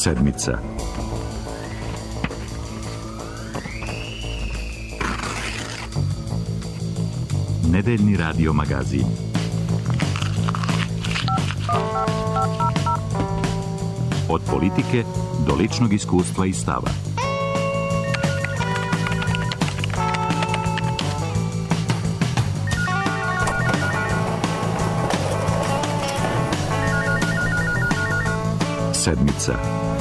Sedmica. Nedeljni radio magazin. Od politike do ličnog iskustva i stava. Sedmica.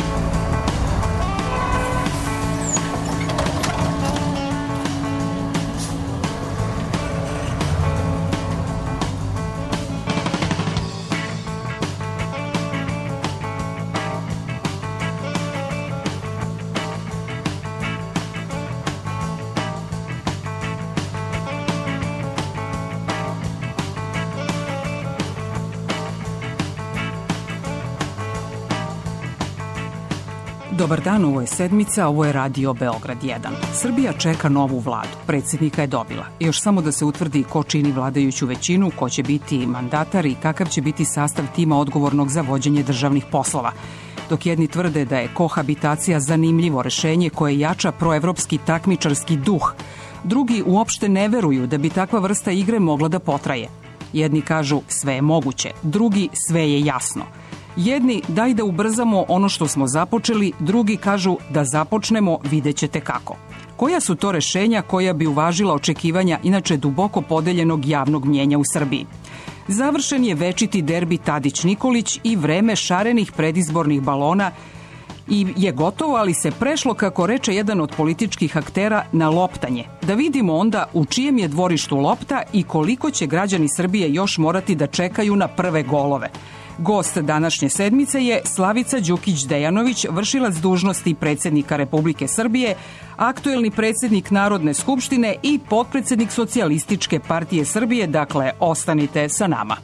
Dobar dan, ovo je Sedmica, ovo je Radio Beograd 1. Srbija čeka novu vladu, predsjednika je dobila. Još samo da se utvrdi ko čini vladajuću većinu, ko će biti mandatar i kakav će biti sastav tima odgovornog za vođenje državnih poslova. Dok jedni tvrde da je kohabitacija zanimljivo rešenje koje jača proevropski takmičarski duh, drugi uopšte ne veruju da bi takva vrsta igre mogla da potraje. Jedni kažu sve je moguće, drugi sve je jasno. Jedni daj da ubrzamo ono što smo započeli, drugi kažu da započnemo, vidjet ćete kako. Koja su to rešenja koja bi uvažila očekivanja inače duboko podeljenog javnog mnjenja u Srbiji? Završen je večiti derbi Tadić-Nikolić i vreme šarenih predizbornih balona i je gotovo, ali se prešlo, kako reče jedan od političkih aktera, na loptanje. Da vidimo onda u čijem je dvorištu lopta i koliko će građani Srbije još morati da čekaju na prve golove. Gost današnje sedmice je Slavica Đukić Dejanović, vršilac dužnosti predsjednika Republike Srbije, aktuelni predsjednik Narodne skupštine i potpredsjednik Socijalističke partije Srbije. Dakle, ostanite sa nama.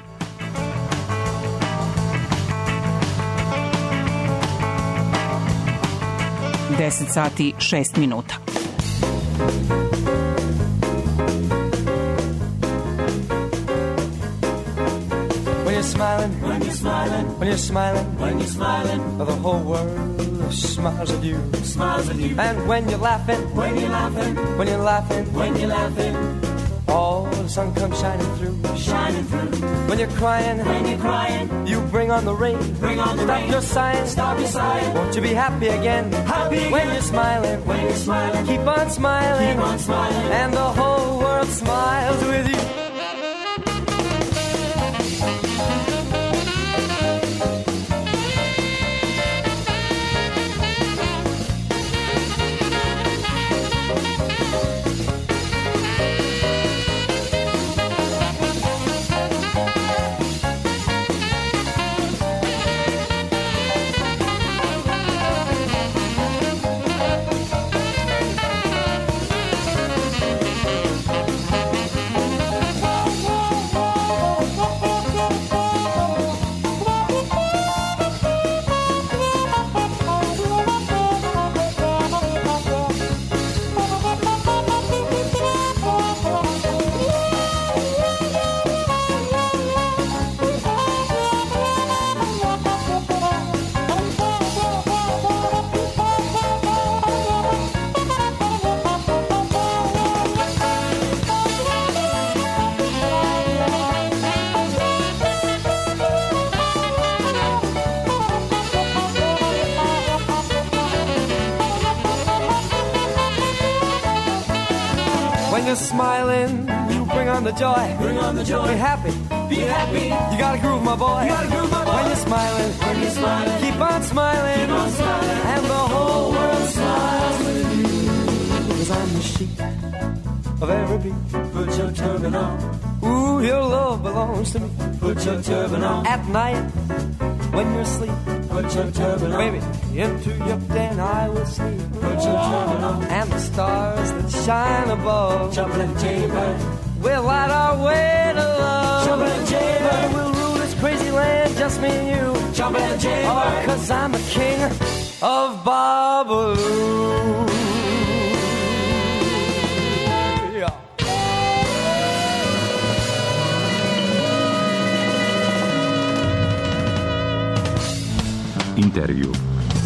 Deset sati 6 minuta. When you're smiling, when you're smiling, when you're smiling, the whole world smiles at you. Smiles at you. And when you're laughing, when you're laughing, when you're laughing, when you're laughing, all the sun comes shining through. Shining through. When you're crying, you bring on the rain. Bring on the rain. Stop your sighing. Won't you be happy again? Happy again. When you're smiling, keep on smiling, and the whole world smiles with you. When you're smiling, you bring on the joy. Bring on the joy. Be happy. Be happy. You gotta groove, my boy. You gotta groove, my boy. When you're smiling, keep on smiling. Keep on smiling. And the whole world smiles with you. 'Cause I'm the sheep of every beat. Put your turban on. Ooh, your love belongs to me. Put your turban on. At night, when you're asleep, put your turban on. Baby, into your den I will sleep. Put your turban on. And the stars that shine above, Jumpin' Jaybird, we'll light our way to love. Jumpin' Jaybird, we'll rule this crazy land, just me and you. Jumpin' Jaybird, oh, 'cause I'm the king of Babalu. Intervju.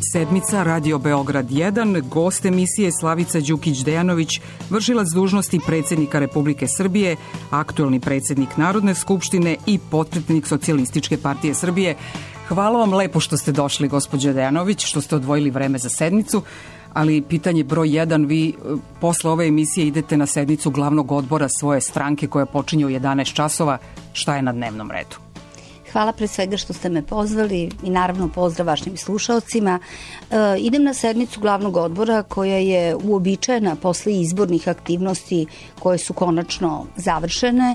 sedmica, Radio Beograd 1, gost emisije Slavica Đukić-Dejanović, vršilac dužnosti predsjednika Republike Srbije, aktuelni predsjednik Narodne skupštine i potpredsednik Socijalističke partije Srbije. Hvala vam lepo što ste došli, gospođo Dejanović, što ste odvojili vreme za sednicu, ali pitanje broj 1, vi posle ove emisije idete na sednicu glavnog odbora svoje stranke koja počinje u 11 časova. Šta je na dnevnom redu? Hvala pre svega što ste me pozvali i naravno pozdrav vašim slušalcima. Idem na sednicu glavnog odbora koja je uobičajena posle izbornih aktivnosti koje su konačno završene.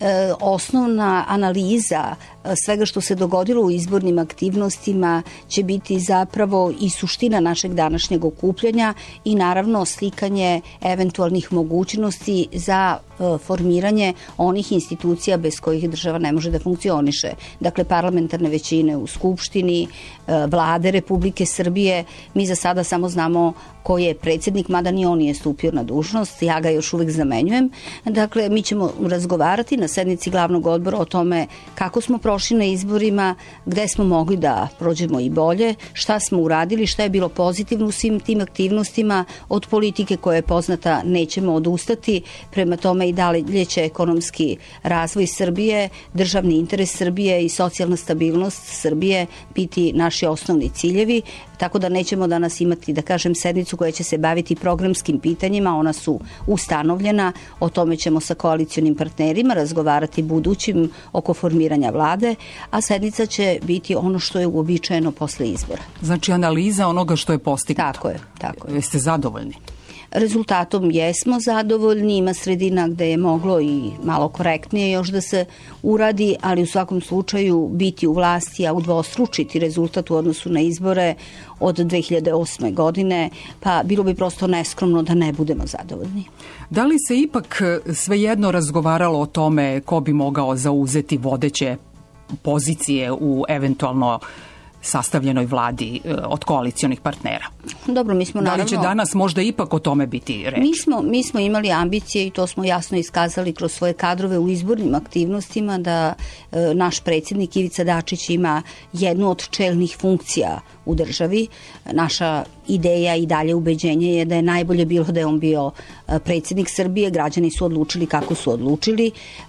Osnovna analiza svega što se dogodilo u izbornim aktivnostima će biti zapravo i suština našeg današnjeg okupljanja i naravno slikanje eventualnih mogućnosti za formiranje onih institucija bez kojih država ne može da funkcioniše. Dakle, parlamentarne većine u Skupštini, vlade Republike Srbije. Mi za sada samo znamo ko je predsjednik, mada ni on nije stupio na dužnost, ja ga još uvek zamenjujem. Dakle, mi ćemo razgovarati na sednici glavnog odbora o tome kako smo prošli na izborima, gde smo mogli da prođemo i bolje, šta smo uradili, šta je bilo pozitivno u svim tim aktivnostima. Od politike koja je poznata nećemo odustati, prema tome i dalje će ekonomski razvoj Srbije, državni interes Srbije i socijalna stabilnost Srbije biti naši osnovni ciljevi, tako da nećemo danas imati, da kažem, sednicu koja će se baviti programskim pitanjima, ona su ustanovljena, o tome ćemo sa koalicionim partnerima razgovarati budućim oko formiranja vlade, a sednica će biti ono što je uobičajeno posle izbora. Znači analiza onoga što je postignuto. Tako je. Jeste zadovoljni? Rezultatom jesmo zadovoljni, ima sredina gde je moglo i malo korektnije još da se uradi, ali u svakom slučaju biti u vlasti, a udvostručiti rezultat u odnosu na izbore od 2008. godine, pa bilo bi prosto neskromno da ne budemo zadovoljni. Da li se ipak svejedno razgovaralo o tome ko bi mogao zauzeti vodeće pozicije u eventualno sastavljenoj vladi od koalicionih partnera? Dobro, mi smo naravno... Da li će danas možda ipak o tome biti reč? Mi smo imali ambicije i to smo jasno iskazali kroz svoje kadrove u izbornim aktivnostima da naš predsjednik Ivica Dačić ima jednu od čelnih funkcija u državi. Naša ideja i dalje ubeđenje je da je najbolje bilo da je on bio predsjednik Srbije. Građani su odlučili kako su odlučili.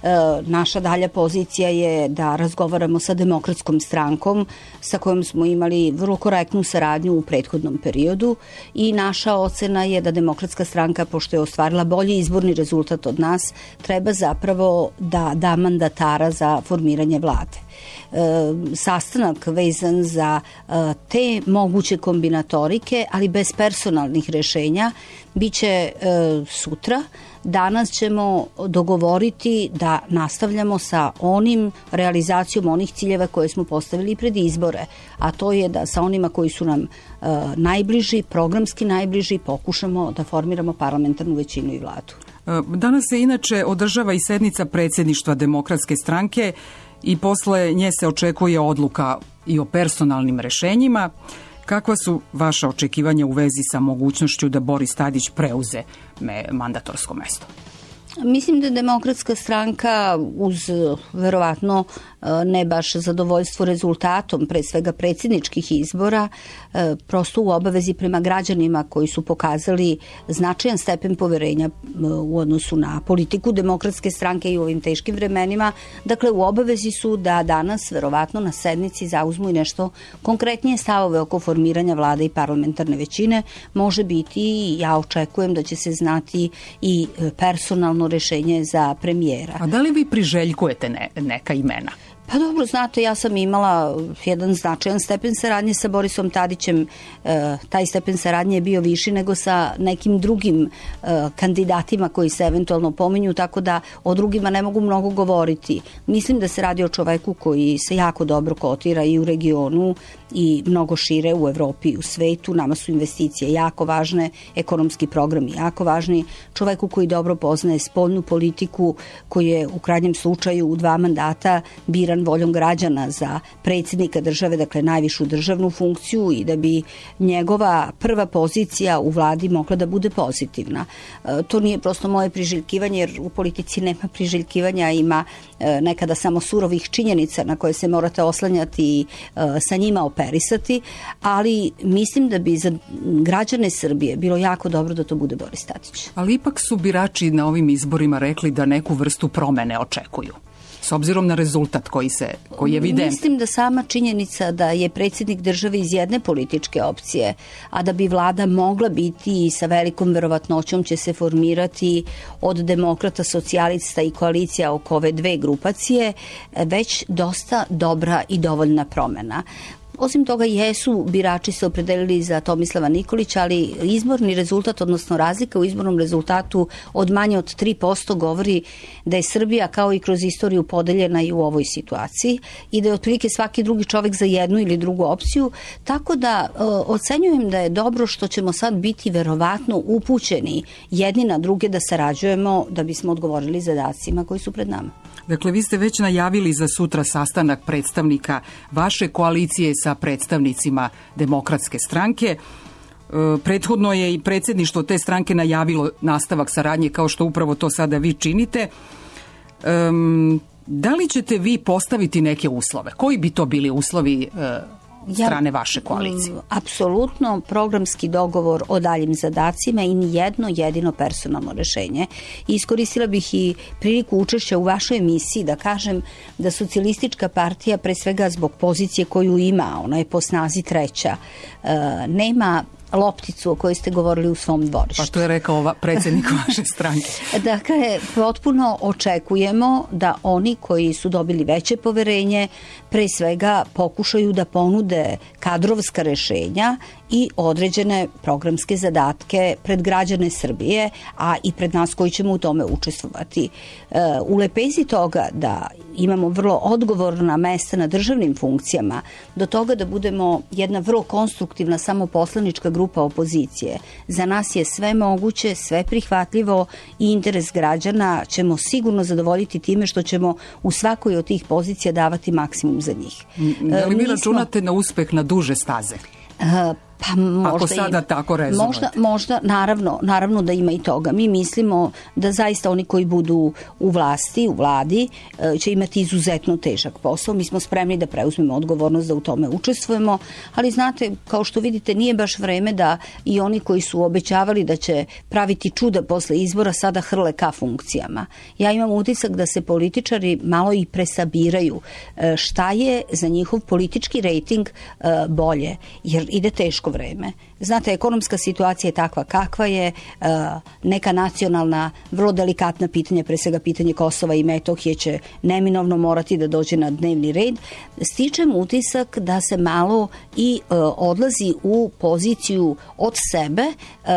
Naša dalja pozicija je da razgovaramo sa Demokratskom strankom sa kojom smo imali vrlo korektnu saradnju u prethodnom periodu i naša ocena je da Demokratska stranka, pošto je ostvarila bolji izborni rezultat od nas, treba zapravo da da mandatara za formiranje vlade. Sastanak vezan za te moguće kombinatorike, ali bez personalnih rešenja, biće sutra. Danas ćemo dogovoriti da nastavljamo sa realizacijom onih ciljeva koje smo postavili pred izbore, a to je da sa onima koji su nam najbliži, programski najbliži, pokušamo da formiramo parlamentarnu većinu i vladu. Danas se inače održava i sednica predsjedništva Demokratske stranke i posle nje se očekuje odluka i o personalnim rešenjima. Kakva su vaša očekivanja u vezi sa mogućnošću da Boris Tadić preuze mandatorsko mesto? Mislim da je Demokratska stranka uz verovatno ne baš zadovoljstvo rezultatom, pre svega predsjedničkih izbora, prosto u obavezi prema građanima koji su pokazali značajan stepen poverenja u odnosu na politiku Demokratske stranke i u ovim teškim vremenima. Dakle, u obavezi su da danas verovatno na sednici zauzmu i nešto konkretnije stavove oko formiranja vlade i parlamentarne većine. Može biti i ja očekujem da će se znati i personalno rešenje za premijera. A da li vi priželjkujete neka imena? Pa dobro, znate, ja sam imala jedan značajan stepen saradnje sa Borisom Tadićem. Taj stepen saradnje je bio viši nego sa nekim drugim kandidatima koji se eventualno pominju, tako da o drugima ne mogu mnogo govoriti. Mislim da se radi o čoveku koji se jako dobro kotira i u regionu i mnogo šire u Evropi i u svetu. Nama su investicije jako važne, ekonomski programi jako važni. Čoveku koji dobro poznaje spoljnu politiku, koji je u krajnjem slučaju u 2 mandata biran izabran voljom građana za predsjednika države, dakle najvišu državnu funkciju, i da bi njegova prva pozicija u vladi mogla da bude pozitivna. To nije prosto moje priželjkivanje, jer u politici nema priželjkivanja, ima nekada samo surovih činjenica na koje se morate oslanjati i sa njima operisati, ali mislim da bi za građane Srbije bilo jako dobro da to bude Boris Tadić. Ali ipak su birači na ovim izborima rekli da neku vrstu promene očekuju, s obzirom na rezultat koji je evident. Mislim da sama činjenica da je predsjednik države iz jedne političke opcije, a da bi vlada mogla biti i sa velikom verovatnoćom će se formirati od demokrata, socijalista i koalicija oko ove dve grupacije, već dosta dobra i dovoljna promena. Osim toga, jesu birači se opredelili za Tomislava Nikolića, ali izborni rezultat, odnosno razlika u izbornom rezultatu od manje od 3% govori da je Srbija kao i kroz istoriju podeljena i u ovoj situaciji i da je otprilike svaki drugi čovjek za jednu ili drugu opciju, tako da ocenjujem da je dobro što ćemo sad biti verovatno upućeni jedni na druge da sarađujemo da bismo odgovorili zadacima koji su pred nama. Dakle, vi ste već najavili za sutra sastanak predstavnika vaše koalicije sa predstavnicima Demokratske stranke. Prethodno je i predsjedništvo te stranke najavilo nastavak saradnje, kao što upravo to sada vi činite. Da li ćete vi postaviti neke uslove? Koji bi to bili uslovi strane vaše koalicije? Apsolutno programski dogovor o daljim zadacima i nijedno jedino personalno rešenje. Iskoristila bih i priliku učešća u vašoj emisiji da kažem da Socijalistička partija, pre svega zbog pozicije koju ima, ona je po snazi treća, nema lopticu o kojoj ste govorili u svom dvorištu. Pa to je rekao predsjednik vaše stranke. Dakle, potpuno očekujemo da oni koji su dobili veće poverenje pre svega pokušaju da ponude kadrovska rešenja i određene programske zadatke pred građane Srbije, a i pred nas koji ćemo u tome učestvovati. U lepezi toga da imamo vrlo odgovorna mesta na državnim funkcijama, do toga da budemo jedna vrlo konstruktivna samoposlanička grupa opozicije. Za nas je sve moguće, sve prihvatljivo i interes građana ćemo sigurno zadovoljiti time što ćemo u svakoj od tih pozicija davati maksimum za njih. Da li vi računate na uspeh na duže staze? Pa možda ako sada tako rezonujete. Možda, naravno da ima i toga. Mi mislimo da zaista oni koji budu u vlasti, u vladi, će imati izuzetno težak posao. Mi smo spremni da preuzmemo odgovornost da u tome učestvujemo, ali znate, kao što vidite, nije baš vreme da i oni koji su obećavali da će praviti čuda posle izbora sada hrle ka funkcijama. Ja imam utisak da se političari malo i presabiraju šta je za njihov politički rejting bolje, jer ide teško vreme. Znate, ekonomska situacija je takva kakva je, neka nacionalna, vrlo delikatna pitanja, pre svega pitanje Kosova i Metohije će neminovno morati da dođe na dnevni red. Stičem utisak da se malo i odlazi u poziciju od sebe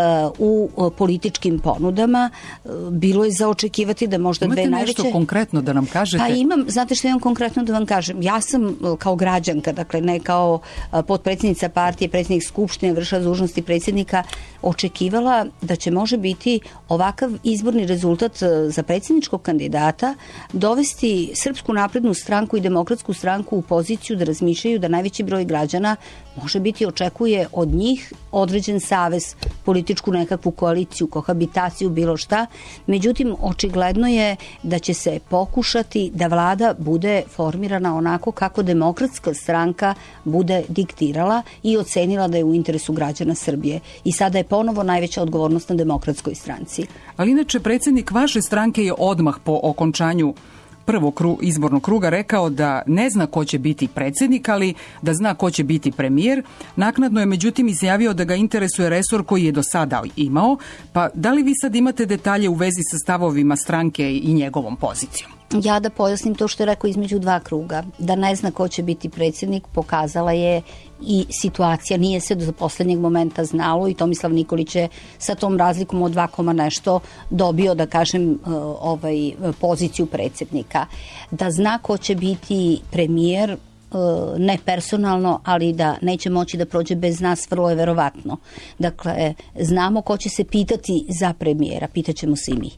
u političkim ponudama. Bilo je za očekivati da možda imate dve najveće... Imate nešto konkretno da nam kažete? Pa imam, znate što imam konkretno da vam kažem? Ja sam kao građanka, dakle ne kao potpredsjednica partije, predsjednik Skupštine, vršilac dužnosti predsjednika, očekivala da će može biti ovakav izborni rezultat za predsjedničkog kandidata dovesti Srpsku naprednu stranku i Demokratsku stranku u poziciju da razmišljaju da najveći broj građana može biti očekuje od njih određen savez, političku nekakvu koaliciju, kohabitaciju, bilo šta. Međutim, očigledno je da će se pokušati da vlada bude formirana onako kako Demokratska stranka bude diktirala i ocenila da je u interesu građana Srbije. I sada je ponovo najveća odgovornost na Demokratskoj stranci. Ali inače, predsjednik vaše stranke je odmah po okončanju prvog izbornog kruga rekao da ne zna ko će biti predsjednik, ali da zna ko će biti premijer. Naknadno je međutim izjavio da ga interesuje resor koji je do sada imao. Pa da li vi sad imate detalje u vezi sa stavovima stranke i njegovom pozicijom? Ja da pojasnim to što je rekao između dva kruga. Da ne zna ko će biti predsjednik pokazala je i situacija. Nije se do poslednjeg momenta znalo i Tomislav Nikolić je sa tom razlikom od 2, nešto dobio, da kažem, poziciju predsjednika. Da zna ko će biti premijer, ne personalno, ali da neće moći da prođe bez nas, vrlo je verovatno. Dakle, znamo ko će se pitati za premijera, pitaćemo se i mi.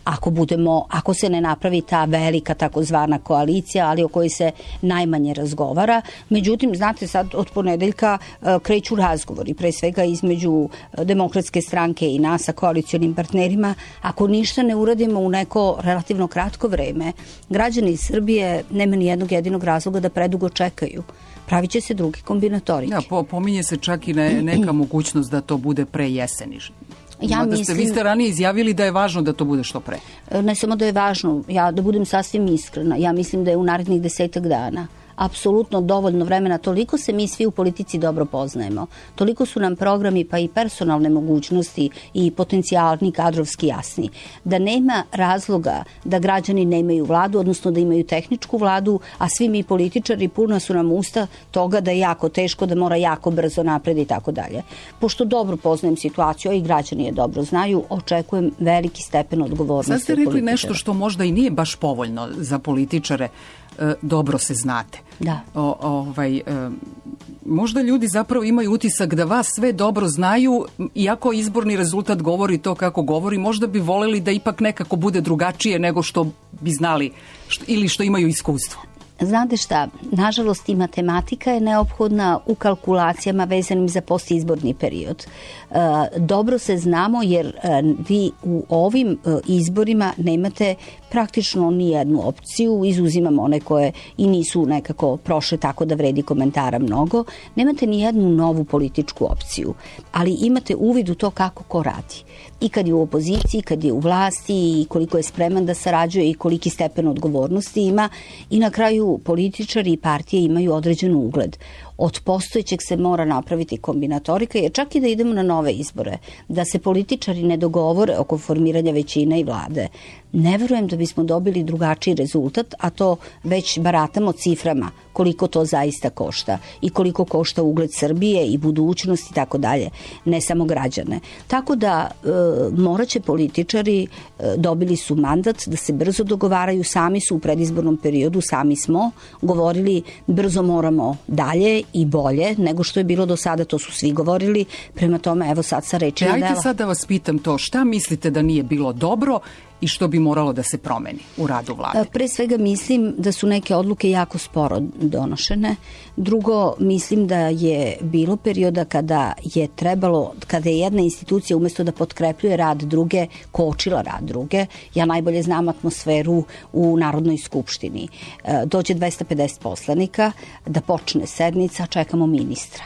ako se ne napravi ta velika takozvana koalicija, ali o kojoj se najmanje razgovara. Međutim, znate, sad od ponedeljka kreću razgovori, pre svega između Demokratske stranke i nas sa koalicionim partnerima. Ako ništa ne uradimo u neko relativno kratko vreme, građani Srbije nema ni jednog jedinog razloga da predugo čekaju. Pravit će se drugi kombinatorike. Da, pominje se čak i neka mogućnost da to bude pre jeseni. Vi ste ranije izjavili da je važno da to bude što pre. Ne samo da je važno, da budem sasvim iskrena, ja mislim da je u narednih 10 dana apsolutno dovoljno vremena, toliko se mi svi u politici dobro poznajemo, toliko su nam programi pa i personalne mogućnosti i potencijalni kadrovski jasni, da nema razloga da građani nemaju vladu, odnosno da imaju tehničku vladu, a svi mi političari puna su nam usta toga da je jako teško, da mora jako brzo napred i tako dalje. Pošto dobro poznajem situaciju, a i građani je dobro znaju, očekujem veliki stepen odgovornosti. Sad ste rekli nešto što možda i nije baš povoljno za političare, dobro se znate. Da. Možda ljudi zapravo imaju utisak da vas sve dobro znaju, iako izborni rezultat govori to kako govori, možda bi voleli da ipak nekako bude drugačije nego što bi znali ili što imaju iskustvo. Znate šta, nažalost i matematika je neophodna u kalkulacijama vezanim za postizborni period. Dobro se znamo jer vi u ovim izborima nemate praktično ni jednu opciju, izuzimamo one koje i nisu nekako prošle tako da vredi komentara mnogo, nemate ni jednu novu političku opciju, ali imate uvid u to kako ko radi. I kad je u opoziciji, kad je u vlasti, i koliko je spreman da sarađuje i koliki stepen odgovornosti ima, i na kraju političari i partije imaju određen ugled. Od postojećeg se mora napraviti kombinatorika, jer čak i da idemo na nove izbore, da se političari ne dogovore oko formiranja većine i vlade, ne verujem da bismo dobili drugačiji rezultat, a to već baratamo ciframa koliko to zaista košta i koliko košta ugled Srbije i budućnost i tako dalje, ne samo građane. Tako da morat će političari, dobili su mandat da se brzo dogovaraju, sami su u predizbornom periodu, sami smo govorili brzo moramo dalje i bolje nego što je bilo do sada, to su svi govorili, prema tome evo sad sa reči na dela. Ajde sad da vas pitam to, šta mislite da nije bilo dobro i što bi moralo da se promeni u radu vlade? Pre svega mislim da su neke odluke jako sporo donošene. Drugo, mislim da je bilo perioda kada je jedna institucija umesto da potkrepljuje rad druge, kočila rad druge. Ja najbolje znam atmosferu u Narodnoj skupštini. Dođe 250 poslanika, da počne sednica, čekamo ministra.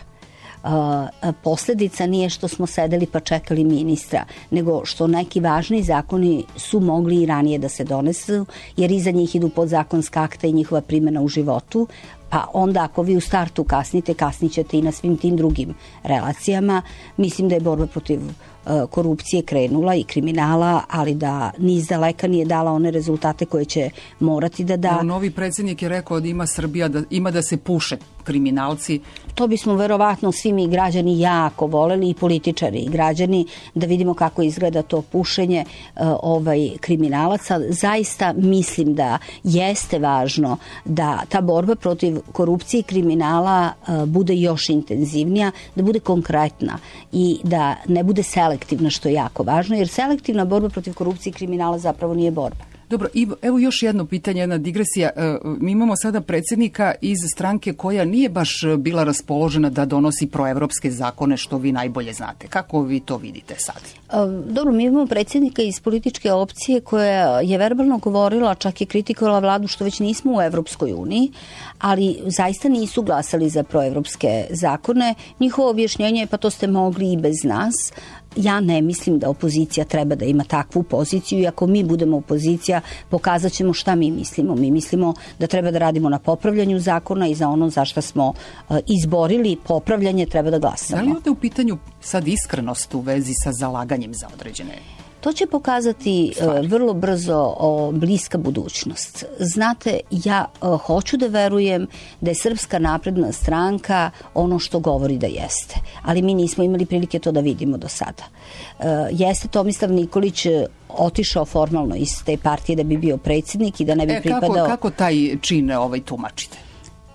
Posledica nije što smo sedeli pa čekali ministra, nego što neki važni zakoni su mogli i ranije da se donesu, jer iza njih idu podzakonska akta i njihova primjena u životu, pa onda ako vi u startu kasnite, kasnićete i na svim tim drugim relacijama. Mislim da je borba protiv korupcije krenula i kriminala, ali da ni izdaleka nije dala one rezultate koje će morati da da. Novi predsjednik je rekao da ima Srbija, da da se puše kriminalci. To bismo verovatno svi mi građani jako voleli, i političari i građani, da vidimo kako izgleda to pušenje kriminalaca. Zaista mislim da jeste važno da ta borba protiv korupcije i kriminala bude još intenzivnija, da bude konkretna i da ne bude selektivna, što je jako važno, jer selektivna borba protiv korupcije i kriminala zapravo nije borba. Dobro, evo još jedno pitanje, jedna digresija. Mi imamo sada predsjednika iz stranke koja nije baš bila raspoložena da donosi proevropske zakone, što vi najbolje znate. Kako vi to vidite sad? Dobro, mi imamo predsjednika iz političke opcije koja je verbalno govorila, čak je kritikovala vladu što već nismo u Evropskoj uniji, ali zaista nisu glasali za proevropske zakone. Njihovo objašnjenje je pa to ste mogli i bez nas. Ja ne mislim da opozicija treba da ima takvu poziciju, i ako mi budemo opozicija, pokazat ćemo šta mi mislimo. Mi mislimo da treba da radimo na popravljanju zakona i za ono za što smo izborili popravljanje treba da glasamo. Da li ovdje u pitanju sad iskrenost u vezi sa zalaganjem za određene? To će pokazati vrlo brzo bliska budućnost. Znate, ja hoću da verujem da je Srpska napredna stranka ono što govori da jeste, ali mi nismo imali prilike to da vidimo do sada. Jeste Tomislav Nikolić otišao formalno iz te partije da bi bio predsjednik i da ne bi pripadao... Kako taj čin tumačite?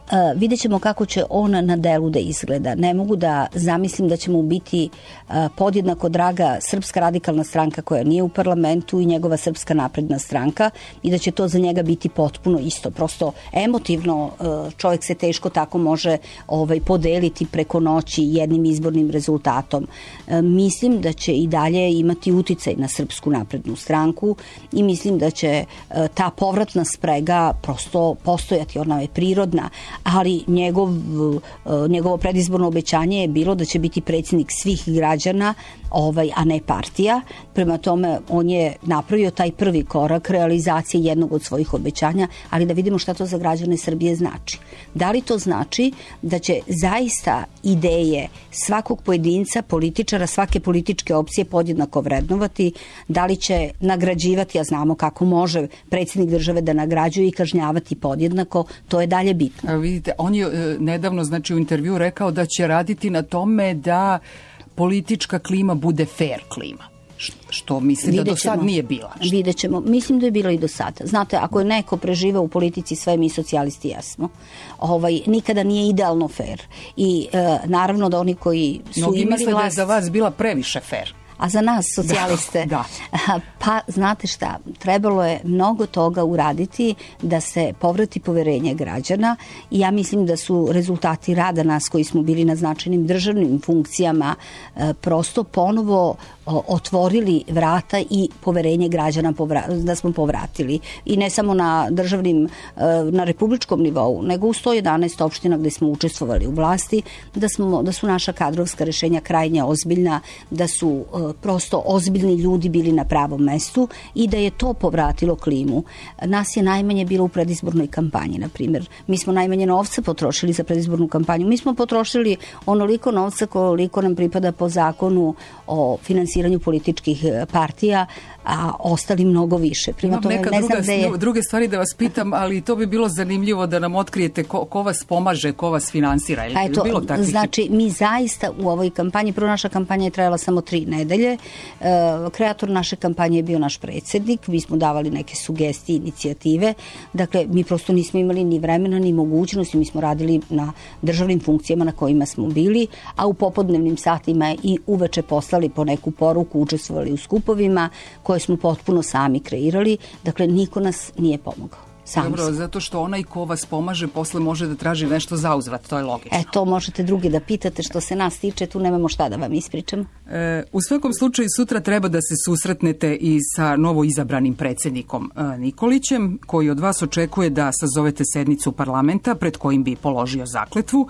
vidjet ćemo kako će on na delu da izgleda. Ne mogu da zamislim da će mu biti podjednako draga Srpska radikalna stranka koja nije u parlamentu i njegova Srpska napredna stranka i da će to za njega biti potpuno isto. Prosto emotivno čovjek se teško tako može podeliti preko noći jednim izbornim rezultatom. Mislim da će i dalje imati uticaj na Srpsku naprednu stranku i mislim da će ta povratna sprega prosto postojati, ona je prirodna, ali njegovo predizborno obećanje je bilo da će biti predsjednik svih građana, a ne partija. Prema tome, on je napravio taj prvi korak realizacije jednog od svojih obećanja, ali da vidimo šta to za građane Srbije znači. Da li to znači da će zaista ideje svakog pojedinca, političara, svake političke opcije podjednako vrednovati, da li će nagrađivati, a znamo kako može predsjednik države da nagrađuje i kažnjavati podjednako, to je dalje bitno. Vidite, on je nedavno u intervju rekao da će raditi na tome da politička klima bude fair klima. Što mislim da do sad nije bila. Vidjet ćemo. Mislim da je bilo i do sada. Znate, ako je neko preživao u politici, sve mi socijalisti jesmo. Nikada nije idealno fair. I naravno da oni koji su imali vlast... misle da je za vas bila previše fair. A za nas, socijaliste, da. Pa znate šta, trebalo je mnogo toga uraditi da se povrati poverenje građana i ja mislim da su rezultati rada nas koji smo bili na značajnim državnim funkcijama prosto ponovo otvorili vrata i poverenje građana da smo povratili. I ne samo na državnim, na republičkom nivou, nego u 111 opština gde smo učestvovali u vlasti, da su naša kadrovska rešenja krajnje ozbiljna, da su prosto ozbiljni ljudi bili na pravom mestu i da je to povratilo klimu. Nas je najmanje bilo u predizbornoj kampanji, na primjer. Mi smo najmanje novca potrošili za predizbornu kampanju. Mi smo potrošili onoliko novca koliko nam pripada po zakonu o finansiranju političkih partija, a ostali mnogo više. Imam neka druge stvari da vas pitam, ali to bi bilo zanimljivo da nam otkrijete ko vas pomaže, ko vas finansira. Znači, mi zaista u ovoj kampanji, prvo naša kampanja je trajala samo 3 nedelje. Kreator naše kampanje je bio naš predsjednik, mi smo davali neke sugestije, inicijative. Dakle, mi prosto nismo imali ni vremena, ni mogućnosti, mi smo radili na državnim funkcijama na kojima smo bili, a u popodnevnim satima i uveče poslali po neku poruku, učestvovali u skupovima koje smo potpuno sami kreirali. Dakle, niko nas nije pomogao. Dobro, zato što onaj ko vas pomaže posle može da traži nešto za uzvrat, to je logično. To možete drugi da pitate, što se nas tiče, tu nemamo šta da vam ispričam. U svakom slučaju sutra treba da se susretnete i sa novo izabranim predsjednikom Nikolićem, koji od vas očekuje da sazovete sednicu parlamenta pred kojim bi položio zakletvu.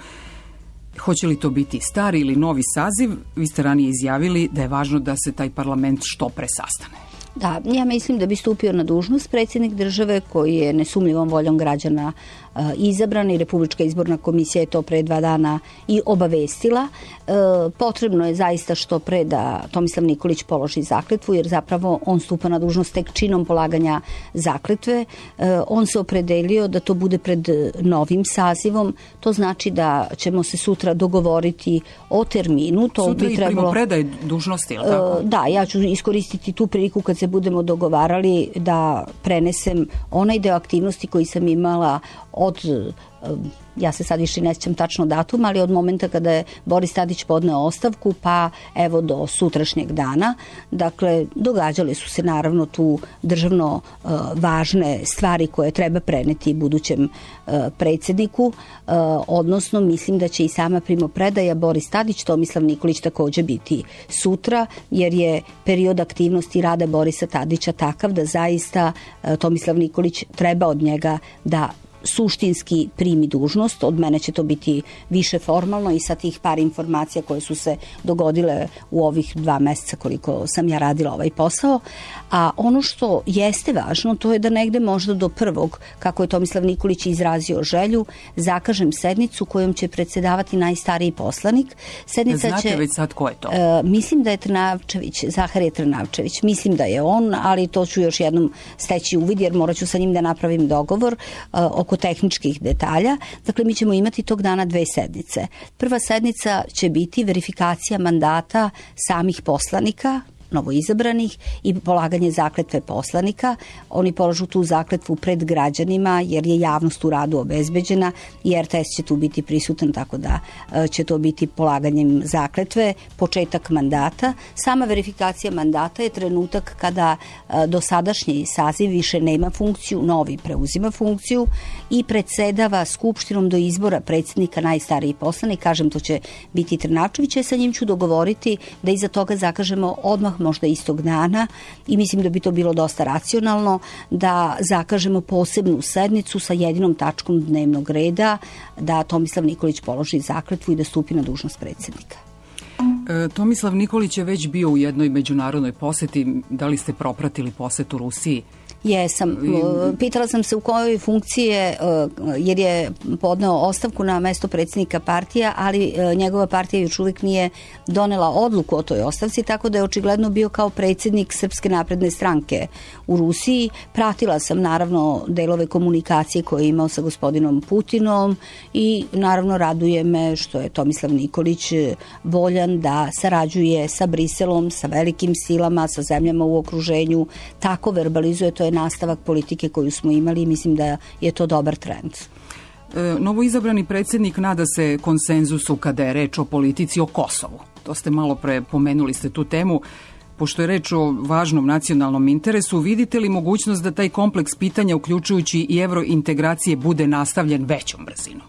Hoće li to biti stari ili novi saziv? Vi ste ranije izjavili da je važno da se taj parlament što pre sastane. Da, ja mislim da bi stupio na dužnost predsjednik države koji je nesumnjivom voljom građana izabran i Republička izborna komisija je to pre 2 dana i obavestila. Potrebno je zaista što pre da Tomislav Nikolić položi zakletvu, jer zapravo on stupa na dužnost tek činom polaganja zakletve. On se opredelio da to bude pred novim sazivom. To znači da ćemo se sutra dogovoriti o terminu. Sutra i primopredaj dužnosti, ili tako? Da, ja ću iskoristiti tu priliku kad se budemo dogovarali da prenesem onaj deo aktivnosti koji sam imala od, ja se sad više ne sjećam tačno datum, ali od momenta kada je Boris Tadić podneo ostavku pa evo do sutrašnjeg dana. Dakle, događale su se naravno tu državno važne stvari koje treba preneti budućem predsjedniku, odnosno mislim da će i sama primopredaja Boris Tadić, Tomislav Nikolić također biti sutra, jer je period aktivnosti rada Borisa Tadića takav da zaista Tomislav Nikolić treba od njega da suštinski primi dužnost. Od mene će to biti više formalno i sa tih par informacija koje su se dogodile u ovih 2 meseca koliko sam ja radila ovaj posao. A ono što jeste važno, to je da negde možda do 1. kako je Tomislav Nikolić izrazio želju, zakažem sednicu kojom će predsjedavati najstariji poslanik. Znate već sad ko je to? Mislim da je Zaharije Trnavčević. Mislim da je on, ali to ću još jednom steći uvid, jer morat ću sa njim da napravim dogovor oko tehničkih detalja. Dakle, mi ćemo imati tog dana 2 sednice. Prva sednica će biti verifikacija mandata samih poslanika novoizabranih i polaganje zakletve poslanika. Oni polažu tu zakletvu pred građanima jer je javnost u radu obezbeđena i RTS će tu biti prisutan, tako da će to biti polaganjem zakletve, početak mandata. Sama verifikacija mandata je trenutak kada dosadašnji saziv više nema funkciju, novi preuzima funkciju i predsedava Skupštinom do izbora predsjednika najstariji poslanik, kažem to će biti Trnavčević, sa njim ću dogovoriti da iza toga zakažemo odmah možda istog dana i mislim da bi to bilo dosta racionalno da zakažemo posebnu sednicu sa jedinom tačkom dnevnog reda da Tomislav Nikolić položi zakletvu i da stupi na dužnost predsjednika. Tomislav Nikolić je već bio u jednoj međunarodnoj poseti. Da li ste propratili posetu Rusiji? Jesam. Pitala sam se u kojoj funkciji je, jer je podneo ostavku na mesto predsjednika partija, ali njegova partija još uvijek nije donela odluku o toj ostavci, tako da je očigledno bio kao predsjednik Srpske napredne stranke u Rusiji. Pratila sam naravno delove komunikacije koje je imao sa gospodinom Putinom i naravno raduje me što je Tomislav Nikolić voljan da sarađuje sa Briselom, sa velikim silama, sa zemljama u okruženju, tako verbalizuje, to je nastavak politike koju smo imali i mislim da je to dobar trend. Novoizabrani predsjednik nada se konsenzusu kada je reč o politici o Kosovu. To ste malo pre pomenuli ste tu temu. Pošto je reč o važnom nacionalnom interesu, vidite li mogućnost da taj kompleks pitanja, uključujući i evrointegracije, bude nastavljen većom brzinom?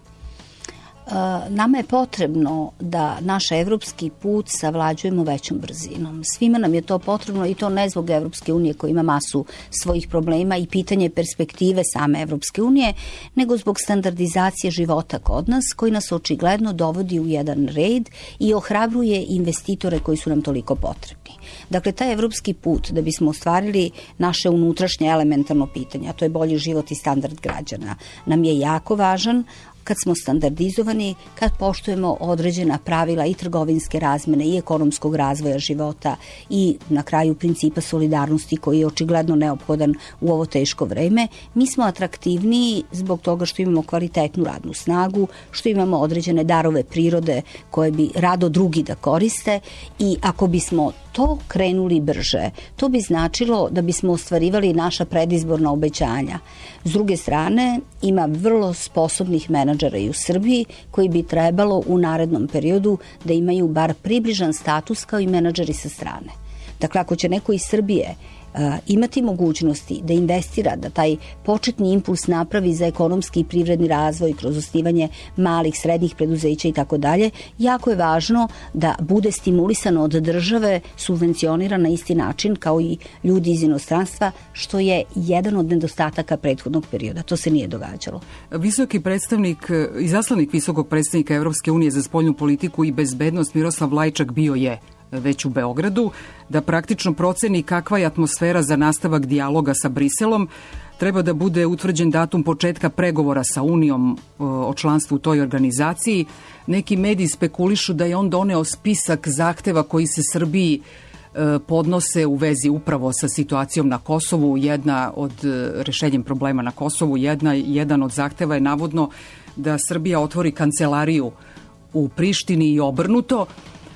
Nama je potrebno da naš evropski put savlađujemo većom brzinom. Svima nam je to potrebno i to ne zbog Evropske unije koja ima masu svojih problema i pitanje perspektive same Evropske unije, nego zbog standardizacije života kod nas koji nas očigledno dovodi u jedan red i ohrabruje investitore koji su nam toliko potrebni. Dakle, taj evropski put da bismo ostvarili naše unutrašnje elementarno pitanje, a to je bolji život i standard građana, nam je jako važan. Kad smo standardizovani, kad poštujemo određena pravila i trgovinske razmene i ekonomskog razvoja života i na kraju principa solidarnosti koji je očigledno neophodan u ovo teško vreme, mi smo atraktivniji zbog toga što imamo kvalitetnu radnu snagu, što imamo određene darove prirode koje bi rado drugi da koriste i ako bismo to krenuli brže, to bi značilo da bismo ostvarivali naša predizborna obećanja. S druge strane, ima vrlo sposobnih menadžera i u Srbiji koji bi trebalo u narednom periodu da imaju bar približan status kao i menadžeri sa strane. Dakle, ako će neko iz Srbije imati mogućnosti da investira, da taj početni impuls napravi za ekonomski i privredni razvoj kroz osnivanje malih, srednjih preduzeća i tako dalje, jako je važno da bude stimulisano od države, subvencioniran na isti način kao i ljudi iz inostranstva, što je jedan od nedostataka prethodnog perioda. To se nije događalo. Visoki predstavnik, izaslanik visokog predstavnika Evropske unije za spoljnu politiku i bezbednost Miroslav Lajčak bio je već u Beogradu, da praktično proceni kakva je atmosfera za nastavak dijaloga sa Briselom. Treba da bude utvrđen datum početka pregovora sa Unijom o članstvu u toj organizaciji. Neki mediji spekulišu da je on doneo spisak zahteva koji se Srbiji podnose u vezi upravo sa situacijom na Kosovu. Jedna od rešenjem problema na Kosovu, jedan od zahteva je navodno da Srbija otvori kancelariju u Prištini i obrnuto.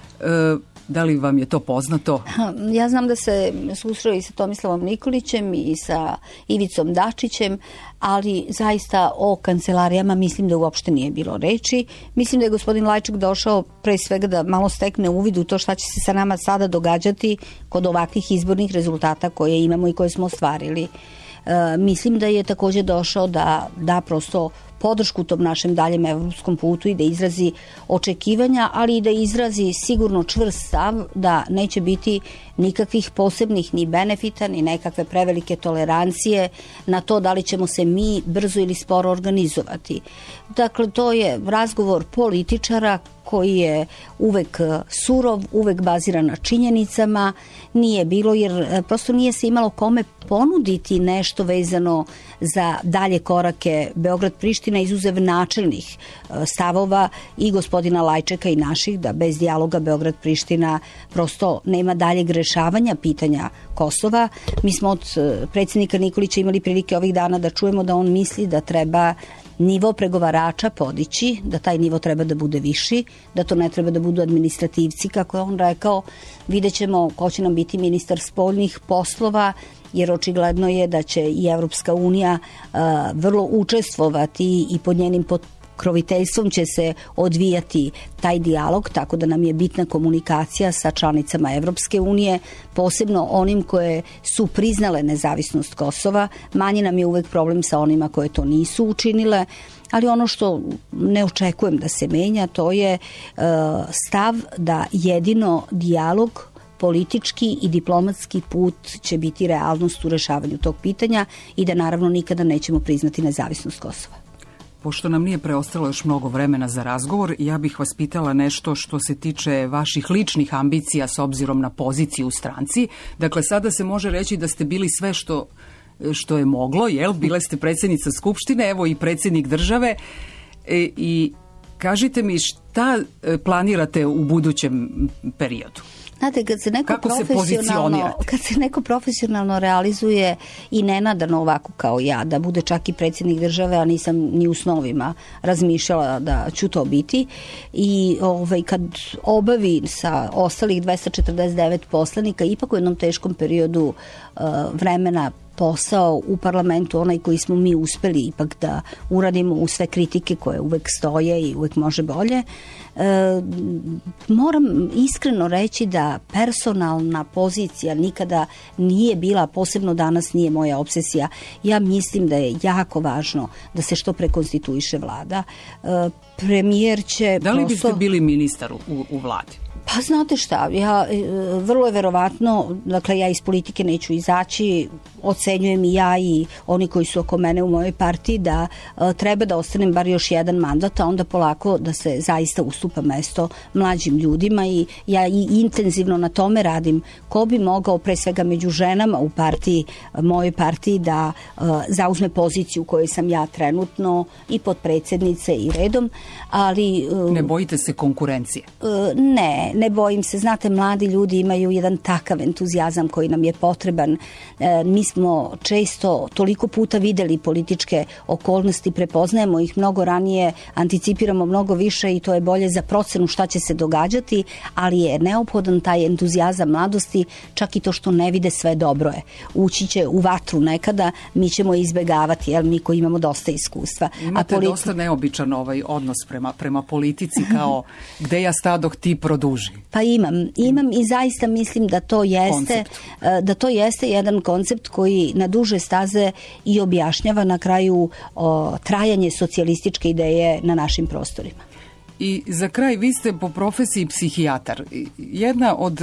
Da li vam je to poznato? Ja znam da se susreo i sa Tomislavom Nikolićem i sa Ivicom Dačićem, ali zaista o kancelarijama mislim da uopšte nije bilo reči. Mislim da je gospodin Lajčak došao pre svega da malo stekne uvid u to šta će se sa nama sada događati kod ovakvih izbornih rezultata koje imamo i koje smo ostvarili. Mislim da je također došao da prosto podršku tom našem daljem evropskom putu i da izrazi očekivanja, ali i da izrazi sigurno čvrst stav da neće biti nikakvih posebnih ni benefita, ni nekakve prevelike tolerancije na to da li ćemo se mi brzo ili sporo organizovati. Dakle, to je razgovor političara koji je uvek surov, uvek baziran na činjenicama, nije bilo jer prosto nije se imalo kome ponuditi nešto vezano za dalje korake Beograd-Priština izuzev načelnih stavova i gospodina Lajčeka i naših da bez dijaloga Beograd-Priština prosto nema daljeg rešavanja pitanja Kosova. Mi smo od predsjednika Nikolića imali prilike ovih dana da čujemo da on misli da treba nivo pregovarača podići, da taj nivo treba da bude viši, da to ne treba da budu administrativci, kako je on rekao. Vidjet ćemo ko će nam biti ministar spoljnih poslova, jer očigledno je da će i Evropska unija vrlo učestvovati i pod njenim pokroviteljstvom će se odvijati taj dijalog, tako da nam je bitna komunikacija sa članicama Evropske unije, posebno onim koje su priznale nezavisnost Kosova. Manje nam je uvek problem sa onima koje to nisu učinile, ali ono što ne očekujem da se menja, to je stav da jedino dijalog, politički i diplomatski put će biti realnost u rešavanju tog pitanja i da naravno nikada nećemo priznati nezavisnost Kosova. Pošto nam nije preostalo još mnogo vremena za razgovor, ja bih vas pitala nešto što se tiče vaših ličnih ambicija s obzirom na poziciju u stranci. Dakle, sada se može reći da ste bili sve što je moglo, jel? Bile ste predsjednica Skupštine, evo i predsjednik države. I kažite mi šta planirate u budućem periodu? Znate, kad se neko profesionalno realizuje i nenadano ovako kao ja, da bude čak i predsjednik države, a nisam ni u snovima razmišljala da ću to biti, i kad obavi sa ostalih 249 poslanika, ipak u jednom teškom periodu vremena posao u parlamentu, onaj koji smo mi uspeli ipak da uradimo u sve kritike koje uvek stoje i uvek može bolje, moram iskreno reći da personalna pozicija nikada nije bila, posebno danas nije moja obsesija. Ja mislim da je jako važno da se što pre konstituiše vlada. Premijer će... Da li biste bili ministar u vladi? Pa znate šta, vrlo je verovatno, dakle ja iz politike neću izaći, ocenjujem i ja i oni koji su oko mene u mojoj partiji da treba da ostanem bar još jedan mandat, a onda polako da se zaista ustupa mesto mlađim ljudima, i ja i intenzivno na tome radim. Ko bi mogao, pre svega među ženama u partiji, mojoj partiji, da zauzme poziciju u kojoj sam ja trenutno, i potpredsjednice i redom, ali... Ne bojite se konkurencije? Ne bojim se. Znate, mladi ljudi imaju jedan takav entuzijazam koji nam je potreban. Mi smo često toliko puta videli političke okolnosti, prepoznajemo ih mnogo ranije, anticipiramo mnogo više i to je bolje za procenu šta će se događati, ali je neophodan taj entuzijazam mladosti, čak i to što ne vide sve dobro je. Ući će u vatru nekada, mi ćemo izbegavati, jer mi koji imamo dosta iskustva. Imate dosta neobičan odnos prema politici, kao gde ja stadoh ti produži. Pa imam i zaista mislim da to jeste jedan koncept koji na duže staze i objašnjava na kraju trajanje socijalističke ideje na našim prostorima. I za kraj, vi ste po profesiji psihijatar. Jedna od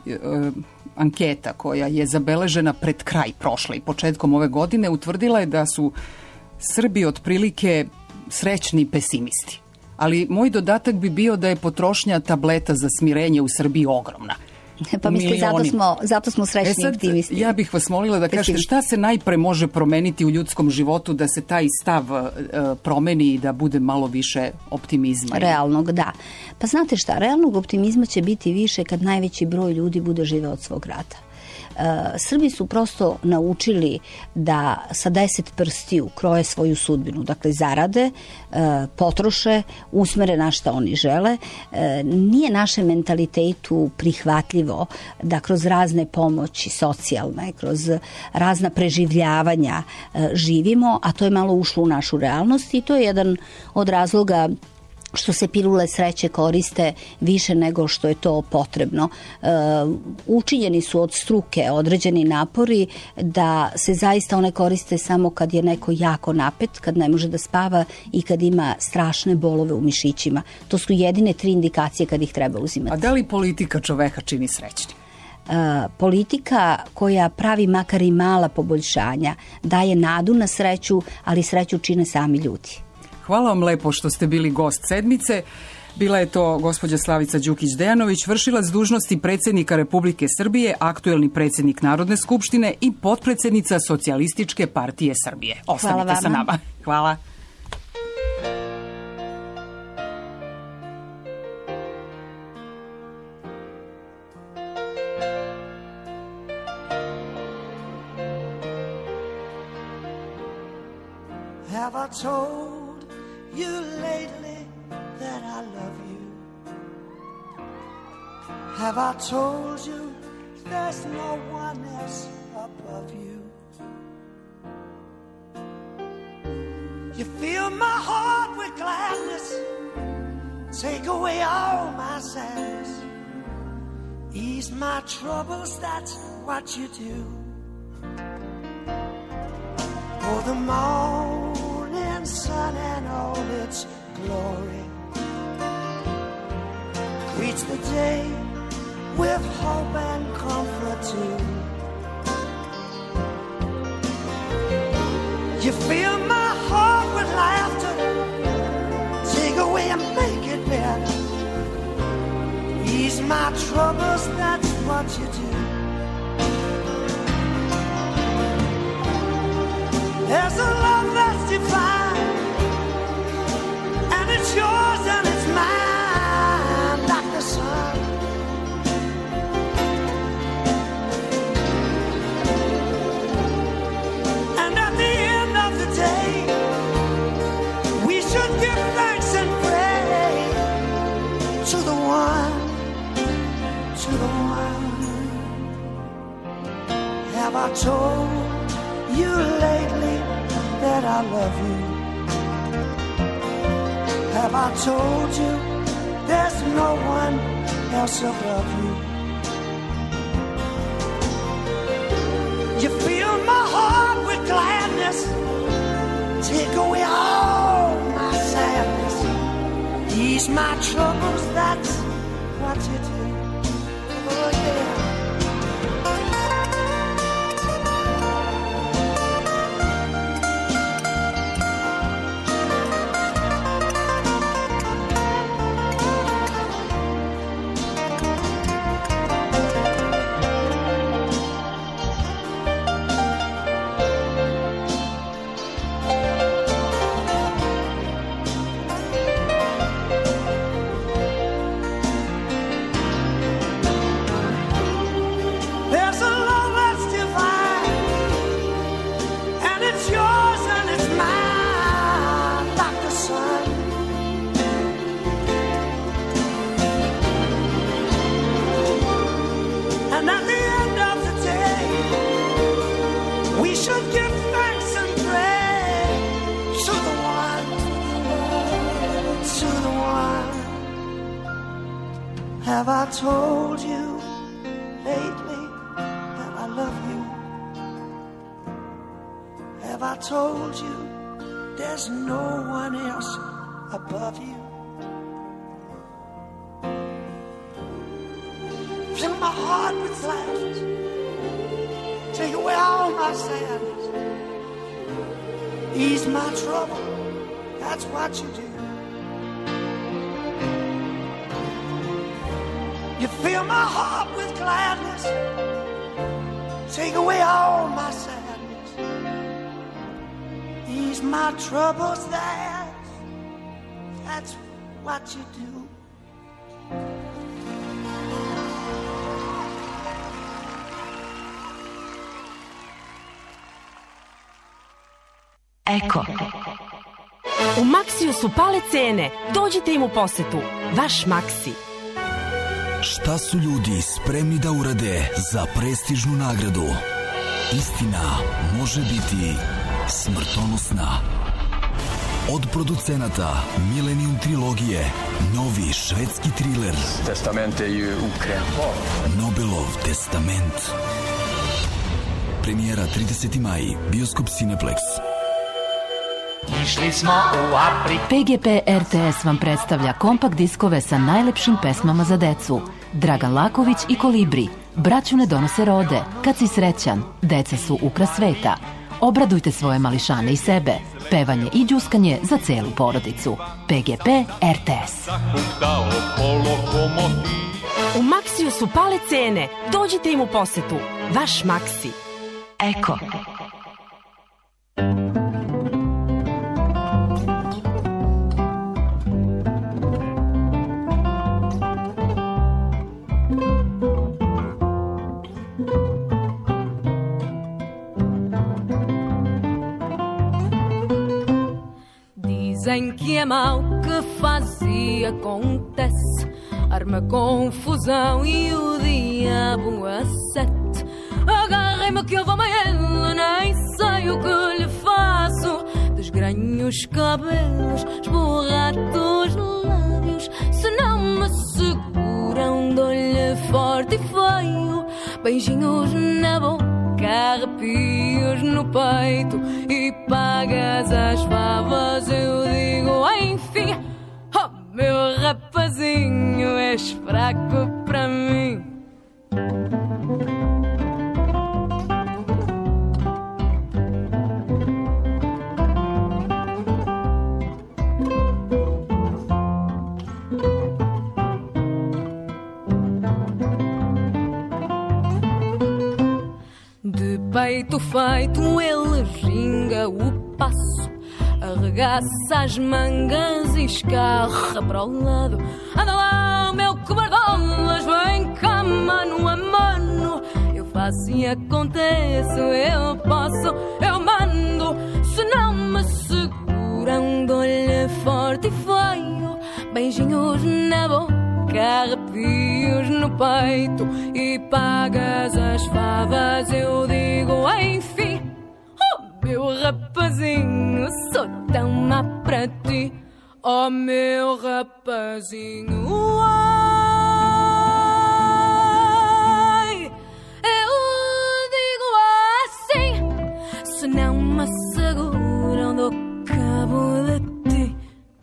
anketa koja je zabeležena pred kraj prošle i početkom ove godine utvrdila je da su Srbi otprilike srećni pesimisti. Ali moj dodatak bi bio da je potrošnja tableta za smirenje u Srbiji ogromna. Pa mislim, zato smo srećni optimisti. Ja bih vas molila da kažete šta se najpre može promeniti u ljudskom životu da se taj stav promeni i da bude malo više optimizma. Realnog, da. Pa znate šta, realnog optimizma će biti više kad najveći broj ljudi bude živeo od svog rada. Srbi su prosto naučili da sa 10 prstiju kroje svoju sudbinu, dakle zarade, potroše, usmere na šta oni žele. Nije našem mentalitetu prihvatljivo da kroz razne pomoći socijalne, kroz razna preživljavanja živimo, a to je malo ušlo u našu realnost i to je jedan od razloga što se pilule sreće koriste više nego što je to potrebno. Učinjeni su od struke određeni napori da se zaista one koriste samo kad je neko jako napet, kad ne može da spava i kad ima strašne bolove u mišićima. To su jedine 3 indikacije kad ih treba uzimati. A da li politika čoveka čini srećnim? Politika koja pravi makar i mala poboljšanja daje nadu na sreću, ali sreću čine sami ljudi. Hvala vam lepo što ste bili gost sedmice. Bila je to gospođa Slavica Đukić-Dejanović, vršilac dužnosti predsjednika Republike Srbije, aktuelni predsjednik Narodne skupštine i potpredsjednica Socijalističke partije Srbije. Ostanite sa nama. Hvala. Have I told you lately that I love you? Have I told you there's no one else above you? You fill my heart with gladness, take away all my sadness, ease my troubles, that's what you do. For the morning sun and all its glory greets the day with hope and comfort too. You fill my heart with laughter, take away and make it better, ease my troubles, that's what you do. There's a love that's divine, and it's yours and it's mine, like the sun. And at the end of the day, we should give thanks and pray to the one, to the one. Have I told you lately that I love you? Have I told you there's no one else above you? You fill my heart with gladness, take away all my sadness, ease my troubles, that's what you do. Oh yeah. Have I told you lately that I love you? Have I told you there's no one else above you? Fill my heart with gladness, take away all my sadness, ease my trouble, that's what you do. You fill my heart with gladness, take away all my sadness, ease my troubles, that's what you do. Eko. U Maksiju su pale cene. Dođite im u posetu. Vaš Maksi. Šta su ljudi spremni da urade za prestižnu nagradu? Istina može biti smrtonosna. Od producenata Millennium trilogije, novi švedski triler Testament är ju okränkbart. Nobelov testament. Premijera 30. maj, Bioskop Cineplex. Išli smo u Afriku. PGP RTS vam predstavlja kompakt diskove sa najlepšim pesmama za decu. Dragan Laković i Kolibri, Braću ne donose rode, Kad si srećan, Deca su ukras sveta. Obradujte svoje mališane i sebe. Pevanje i đuskanje za celu porodicu. PGP RTS. U Maksiju su pale cene. Dođite im u posetu. Vaš Maksi. Eko. Dizem que é mal que faz e acontece, arma confusão e o diabo a sete. Agarrem-me que eu vou ele, nem sei o que lhe faço. Desgranho os cabelos, esborrato os lábios. Se não me seguram, dou-lhe forte e feio. Beijinhos na boca, arrepios no peito. E pagas as favas, eu digo enfim. Oh, meu rapazinho, és fraco para mim. De peito feito ele ginga o passo, arregaça as mangas e escarra para o lado. Anda lá, meu cobardolas, vem cá mano a mano. Eu faço e aconteço, eu posso, eu mando. Se não me seguram, dou-lhe forte e feio. Beijinhos na boca, arrepios no peito. E pagas as favas, eu digo enfim. Oh, meu rapazinho, sou tão má para ti. Oh, meu rapazinho, ai, eu digo assim. Se não me seguram, dou cabo de ti.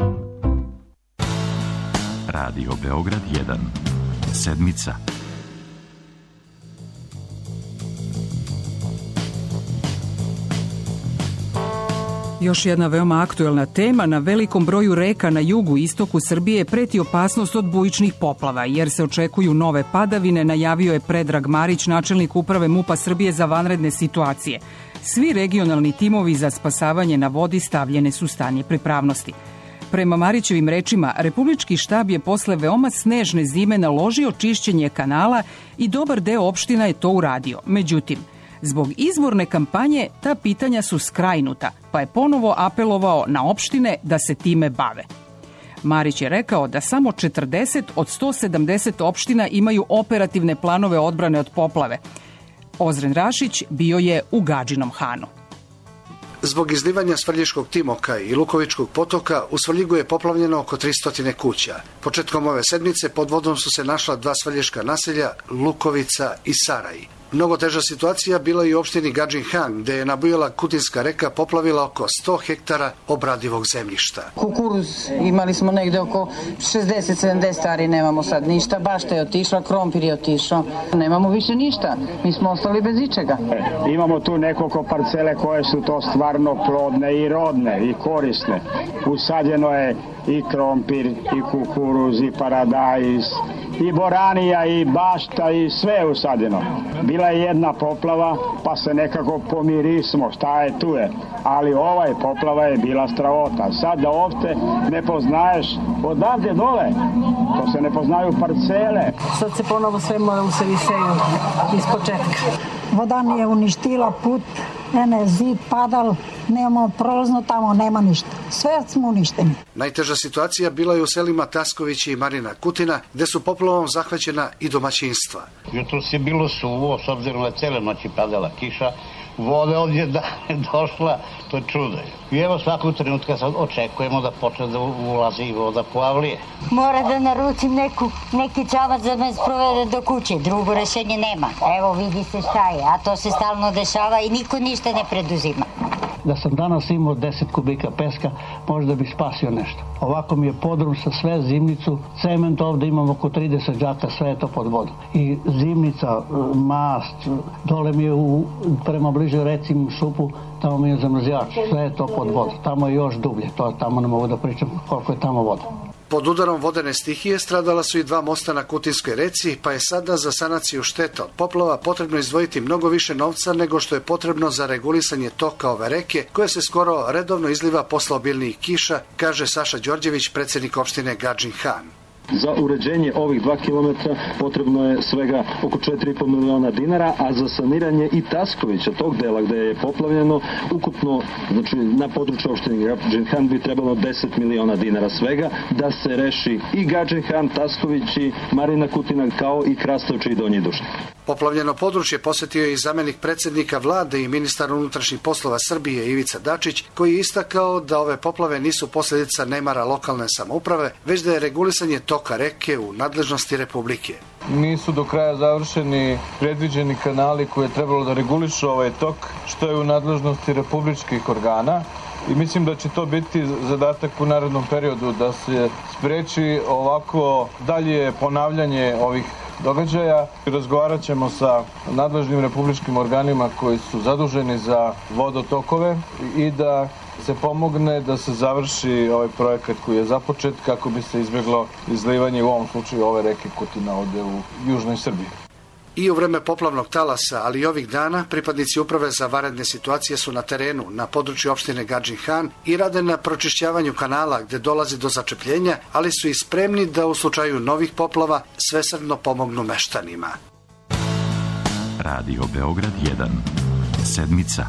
Radio Beograd 1. Sedmica. Još jedna veoma aktuelna tema, na velikom broju reka na jugu i istoku Srbije preti opasnost od bujičnih poplava, jer se očekuju nove padavine, najavio je Predrag Marić, načelnik uprave MUP-a Srbije za vanredne situacije. Svi regionalni timovi za spasavanje na vodi stavljene su u stanje pripravnosti. Prema Marićevim rečima, Republički štab je posle veoma snežne zime naložio čišćenje kanala i dobar deo opština je to uradio. Međutim, zbog izborne kampanje ta pitanja su skrajnuta, pa je ponovo apelovao na opštine da se time bave. Marić je rekao da samo 40 od 170 opština imaju operativne planove odbrane od poplave. Ozren Rašić bio je u Gadžinom Hanu. Zbog izlivanja Svrljiškog Timoka i Lukovičkog potoka u Svrljigu je poplavljeno oko 300 kuća. Početkom ove sedmice pod vodom su se našla dva svrljiška naselja, Lukovica i Saraj. Mnogo teža situacija bila i u opštini Gadžin Han, gde je nabujala Kutinska reka poplavila oko 100 hektara obradivog zemljišta. Kukuruz imali smo negde oko 60-70 stari, nemamo sad ništa, bašta je otišla, krompir je otišao, nemamo više ništa, mi smo ostali bez ičega. Imamo tu nekoliko parcele koje su to stvarno plodne i rodne i korisne. Usađeno je i krompir, i kukuruz, i paradajz, i boranija, i bašta, i sve je usadjeno. Bila je jedna poplava, pa se nekako pomirismo, šta je tu je. Ali ovaj poplava je bila stravota. Sad da ovde ne poznaješ odavde dole, to se ne poznaju parcele. Sad se ponovo sve mora u Seviseju ispočetka. Voda nije uništila put, ene zid padal, nemamo prolazno tamo, nema ništa. Sve smo uništeni. Najteža situacija bila je u selima Tasković i Marina Kutina, gde su poplavom zahvaćena i domaćinstva. Jutros je bilo suvo, s obzirom da cele noći padala kiša, voda ovdje da je došla, to je čudo. I evo svakog trenutka sad očekujemo da počne da ulazi i voda po avlije. Mora da naručim neki čamac da me sprovede do kuće, drugo rešenje nema. Evo vidi se šta je, a to se stalno dešava i niko ništa ne preduzima. Da sam danas imao 10 kubika peska, možda bih spasio nešto. Ovako mi je podrum sa sve, zimnicu, cement ovde imam oko 30 džaka, sve je to pod vodom. I zimnica, mast, dole mi je prema bliže recim šupu, tamo mi je zamrzivač, sve je to pod vodom. Tamo je još dublje, to tamo ne mogu da pričam koliko je tamo voda. Pod udarom vodene stihije stradala su i dva mosta na Kutinskoj reci, pa je sada za sanaciju šteta od poplava potrebno izdvojiti mnogo više novca nego što je potrebno za regulisanje toka ove reke, koja se skoro redovno izliva posle obilnijih kiša, kaže Saša Đorđević, predsednik opštine Gadžin Han. Za uređenje ovih 2 km potrebno je svega oko 4,5 miliona dinara, a za saniranje i Taskovića, tog dela gde je poplavljeno, ukupno, znači na području opštine Gadžin Han bi trebalo 10 miliona dinara svega, da se reši i Gadžin Han, Taskovići, Marina Kutina, kao i Krastavče i Donji Dušnik. Poplavljeno područje posjetio je i zamjenik predsjednika vlade i ministar unutrašnjih poslova Srbije Ivica Dačić, koji je istakao da ove poplave nisu posljedica nemara lokalne samouprave, već da je regulisanje toka reke u nadležnosti Republike. Nisu do kraja završeni predviđeni kanali koje je trebalo da regulišu ovaj tok, što je u nadležnosti republičkih organa. I mislim da će to biti zadatak u narednom periodu, da se spreči ovako dalje ponavljanje ovih događaja. Razgovarat ćemo sa nadležnim republičkim organima koji su zaduženi za vodotokove i da se pomogne da se završi ovaj projekat koji je započet kako bi se izbjeglo izlivanje u ovom slučaju ove reke Kutina ovde u južnoj Srbiji. I u vreme poplavnog talasa, ali i ovih dana, pripadnici Uprave za vanredne situacije su na terenu, na području opštine Gadžin Han i rade na pročišćavanju kanala gde dolazi do začepljenja, ali su i spremni da u slučaju novih poplava svesrdno pomognu meštanima. Radio Beograd 1. Sedmica.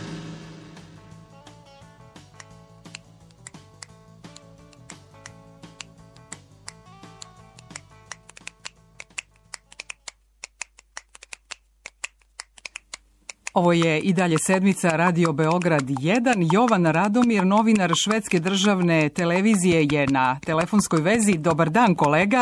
Ovo je i dalje sedmica Radio Beograd 1. Jovan Radomir, novinar švedske državne televizije, je na telefonskoj vezi. Dobar dan, kolega.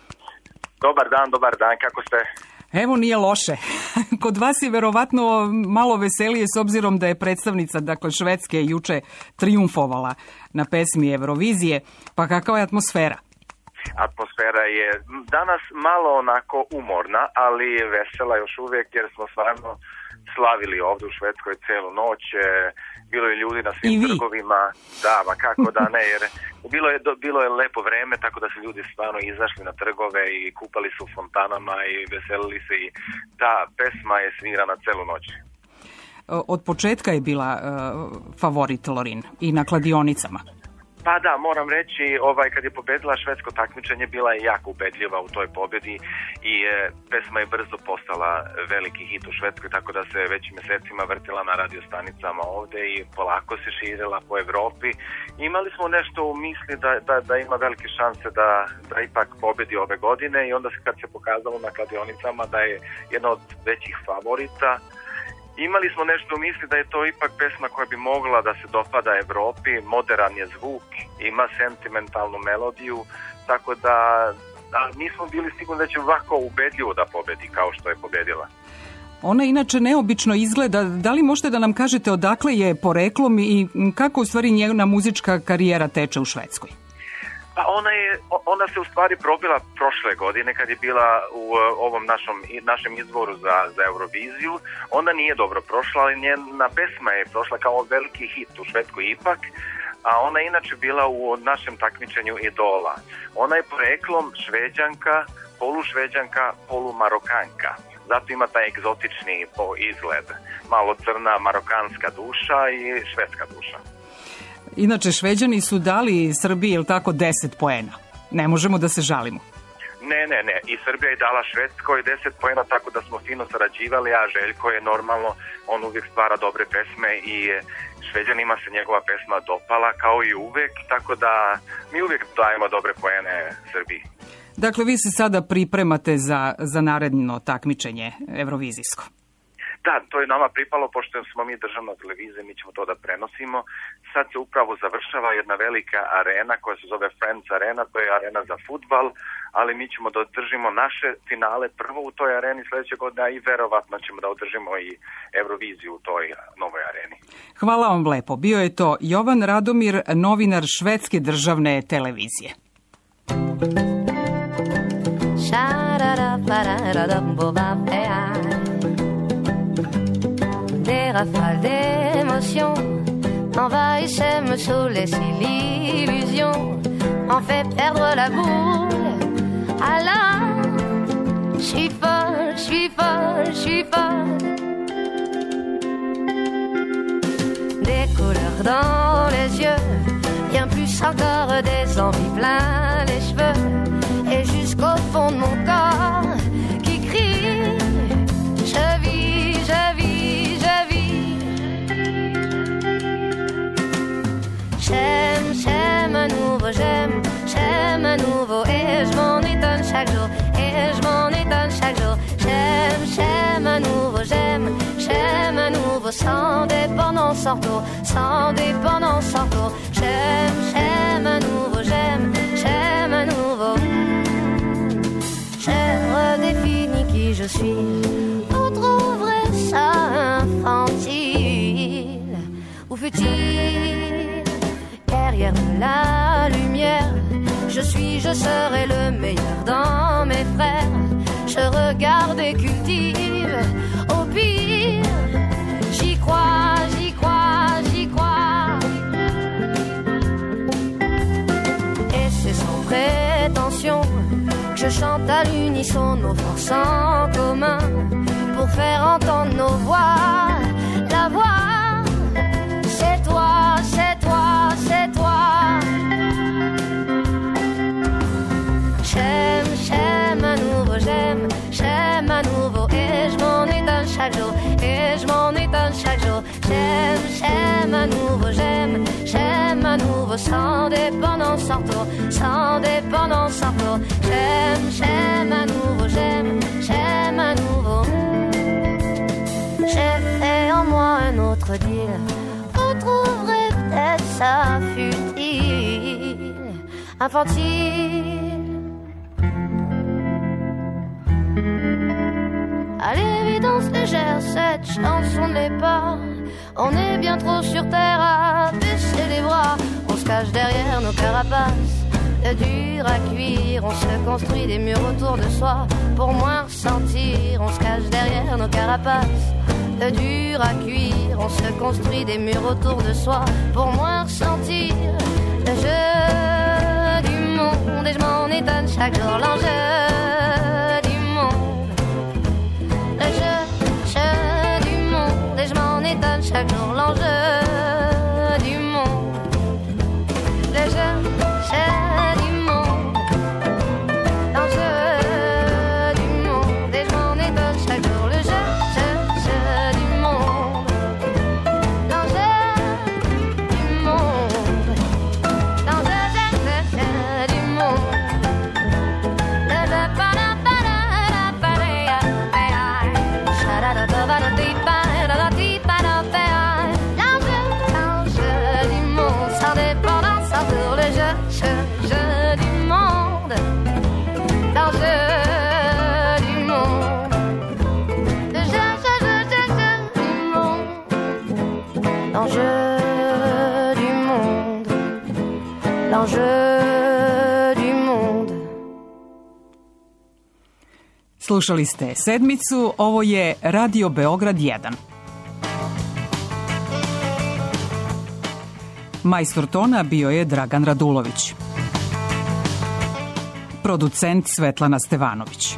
Dobar dan, kako ste? Evo, nije loše. Kod vas je verovatno malo veselije s obzirom da je predstavnica, dakle, Švedske juče trijumfovala na pesmi Eurovizije. Pa kakva je atmosfera? Atmosfera je danas malo onako umorna, ali vesela još uvijek jer smo stvarno slavili ovdje u Švedskoj celu noć, bilo je ljudi na svim trgovima, da, ma kako da ne, jer bilo je lepo vreme, tako da su ljudi stvarno izašli na trgove i kupali su u fontanama i veselili se i ta pesma je svirana celu noć. Od početka je bila favorit Lorin i na kladionicama. Pa da, moram reći, kad je pobedila švedsko takmičenje, bila je jako ubedljiva u toj pobjedi i pesma je brzo postala veliki hit u Švedskoj, tako da se već mjesecima vrtila na radiostanicama ovde i polako se širila po Evropi. Imali smo nešto u misli da ima velike šanse da ipak pobedi ove godine i onda kad se pokazalo na kladionicama da je jedna od većih favorita, imali smo nešto u misli da je to ipak pesma koja bi mogla da se dopada Evropi, moderan je zvuk, ima sentimentalnu melodiju, tako da nismo bili sigurni da će ovako ubedljivo da pobedi kao što je pobedila. Ona inače neobično izgleda. Da li možete da nam kažete odakle je poreklom i kako u stvari njena muzička karijera teče u Švedskoj? Pa ona se u stvari probila prošle godine kad je bila u ovom našem izboru za Euroviziju. Ona nije dobro prošla, ali njena pesma je prošla kao veliki hit u Švedskoj ipak, a ona je inače bila u našem takmičenju Idola. Ona je poreklom Šveđanka, polušveđanka, polumarokanka. Zato ima taj egzotični izgled. Malo crna marokanska duša i švedska duša. Inače, Šveđani su dali Srbiji, je li tako, 10 poena. Ne možemo da se žalimo. Ne. I Srbija je dala Švedskoj 10 poena, tako da smo fino sarađivali, a Željko je normalno, on uvijek stvara dobre pesme i Šveđanima se njegova pesma dopala kao i uvijek, tako da mi uvijek dajemo dobre poene Srbiji. Dakle, vi se sada pripremate za naredno takmičenje evrovizijsko. Da, to je nama pripalo, pošto smo mi državna televizija, mi ćemo to da prenosimo. Sad se upravo završava jedna velika arena koja se zove Friends Arena, to je arena za fudbal, ali mi ćemo da održimo naše finale prvo u toj areni sljedeće godine i verovatno ćemo da održimo i Euroviziju u toj novoj areni. Hvala vam lepo. Bio je to Jovan Radomir, novinar Švedske državne televizije. Des rafales d'émotions envahissent, me saoulent, si l'illusion en fait perdre la boule. Alors, je suis folle. Des couleurs dans les yeux, bien plus encore des envies plein les cheveux. fond de mon corps qui crie je vis, je vis, je vis. J'aime, j'aime à nouveau, j'aime à nouveau et je m'en étonne chaque jour, et je m'en étonne chaque jour. J'aime, j'aime à nouveau, j'aime à nouveau sans dépendance en retour, sans dépendance en retour. J'aime, j'aime à nouveau, j'aime à nouveau. J'ai redéfini qui je suis, vous trouverez ça infantile ou futile. Derrière la lumière, je suis, je serai le meilleur dans mes frères. Je regarde et cultive, au pire, j'y crois, j'y crois, j'y crois. Et c'est sans prétention que je chante à l'unisson nos forces en commun pour faire entendre nos voix. La voix, c'est toi, c'est toi, c'est toi. J'aime, j'aime à nouveau, j'aime à nouveau et je m'en étonne chaque jour, et je m'en étonne chaque jour. J'aime, j'aime à nouveau, j'aime à nouveau sans dépendance en retour, sans dépendance en retour. J'aime, j'aime à nouveau, j'aime à nouveau. J'ai fait en moi un autre deal, vous trouverez peut-être ça futile, infantile. À l'évidence légère, cette chanson ne l'est pas. On est bien trop sur terre à baisser les bras. On se cache derrière nos carapaces, de dur à cuire. On se construit des murs autour de soi pour moins ressentir. On se cache derrière nos carapaces, de dur à cuire. On se construit des murs autour de soi pour moins ressentir. Le jeu du monde, et je m'en étonne chaque jour. L'enjeu du monde, le jeu du monde, et je m'en étonne chaque jour. L'enjeu du monde, le jeu du monde, l'enjeu du monde, et je m'en étonne chaque jour. Le jeu du monde, l'enjeu du monde, l'enjeu du monde. Slušali ste Sedmicu, ovo je Radio Beograd 1. Majstor tona bio je Dragan Radulović. Producent Svetlana Stevanović.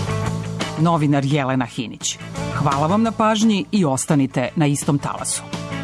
Novinar Jelena Hinić. Hvala vam na pažnji i ostanite na istom talasu.